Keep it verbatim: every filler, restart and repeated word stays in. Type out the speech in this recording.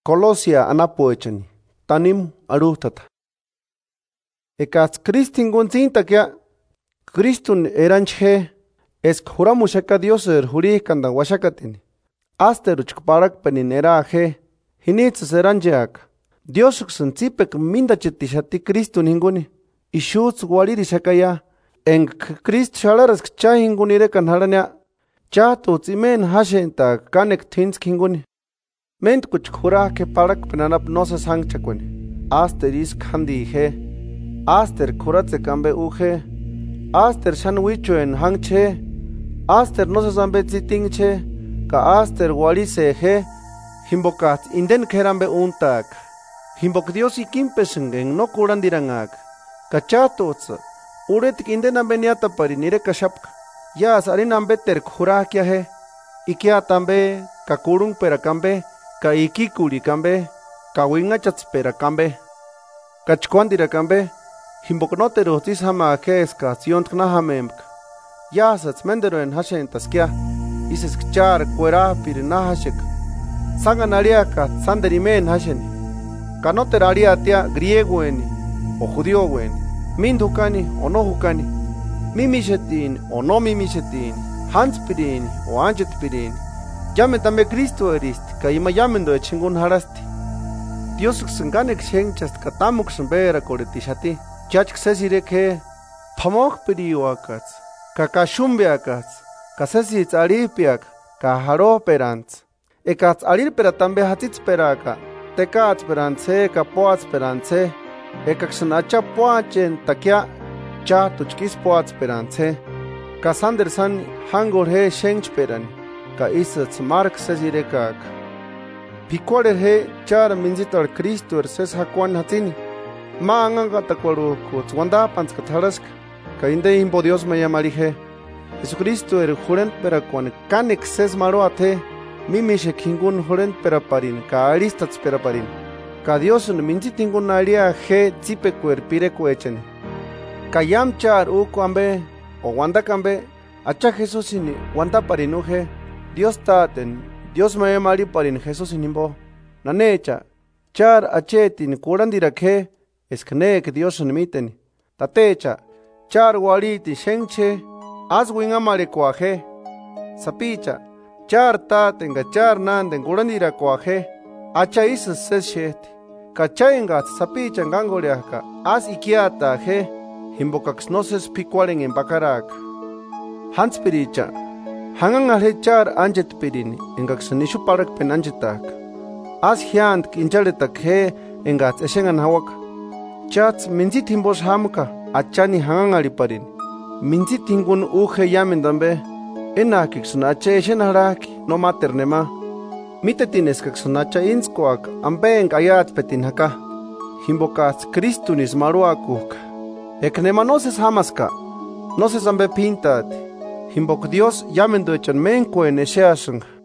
Colosia anapoechani, tanim arutata. Ekas Kristin gonzinta kia, Kristun eranche, es juramushaka Dios er jurikanda washakatini. Asteruchk parak penin eraje, hinitz eranjeak. Dios xenzipek mindachetishati Kristun hinguni. Ishutz waliri shakaya, en Krist shalaras cha hinguni rekan haranya, cha tutsimen hashenta kanek tinsk hinguni. Ment kuch jura ke parak penanap no se sang chakweni. Aster is kandi he. Aster kuratse kambe uje. Aster shanwicho en hangche. Aster no se zambe ziting che. Ka aster wali se he. Himbokat inden kerambe untak. Himbok Dios y kimpesungen no kurandirangak. Kachatots. Uretik inden ambeniata pari nire kashapka. Yas arin ambeter jura kia he. Ikia tambe kakurung pera kambe. Ka ikikuri kambe, ka wingachats pera kambe, ka chkwandira kambe, himboknotero tis hama keska siontna hamemk. Yasats mendero en hashen taskia, ises kchar kuera pirina hashek. Sanganaria ka sanderimen hashen. Kanoteraria tia griego eni, o judío weni, mindukani o no hukani, mimishetin o no mimishetin, hanspirin o anjetpirin. Llamen también Cristo erist, que ima llamen do chingun harasti. Dios xenganek xenchast katamuk xembera koretishati. Chach xesire que pamok periwakats, ka kashumbiakats, ka sesits aripiak, ka haro perants. Ekats arir pera tambe hatits peraka, tekats perance, ka poats perance, ekaksenacha poachen takia, cha tuchkis poats perance, ka sandersan hangor he shench perani. Ka isats mark sesirekak. Picuare he char minzitar Cristo er ses hakuan hatini. Ma anganga takwaru kuts wanda pans katarask. Ka inde imbo Dios me llamarije. Jesucristo er jurent perakuan kanek ses maroate. Mimishe kingun jurent peraparin. Ka aristats peraparin. Ka Dios en minzitingun aria he zipekuer pireku echen. Ka yam char uku ambe o wanda kambe. Acha Jesús ini wanda parinuje. Dios taten, Dios me mari parin Jesús inimbo. Nanecha, char achetin kurandira ke, eskne que Dios nimiten. Tatecha, char waliti shenche, aswin amare kuaje. Sapicha, char taten char nanden kurandira kuaje. Acha is seshet. Kachaingat sapicha ngangoliaka, as ikiata he, himbokax noses picuaren en bakarak. Hanspiricha. Hangang alhechar anjet pirini, engak nishu parak penanjetak. As hiant kinjaletak he, engats eshengan hawak. Chats minzit himbos hamka, achani hangang aliparin. Minzit hingun uge yamendambe, enakik sunache eshen haraki, no maternema. Mitetines kak sunacha inskoak, ambeng ayat petin haka. Himbokats Kristunis maruakuk. Eknema no ses hamaska, no ses ambe pintat. Himbok Dios llamen do echan menko en esheasung.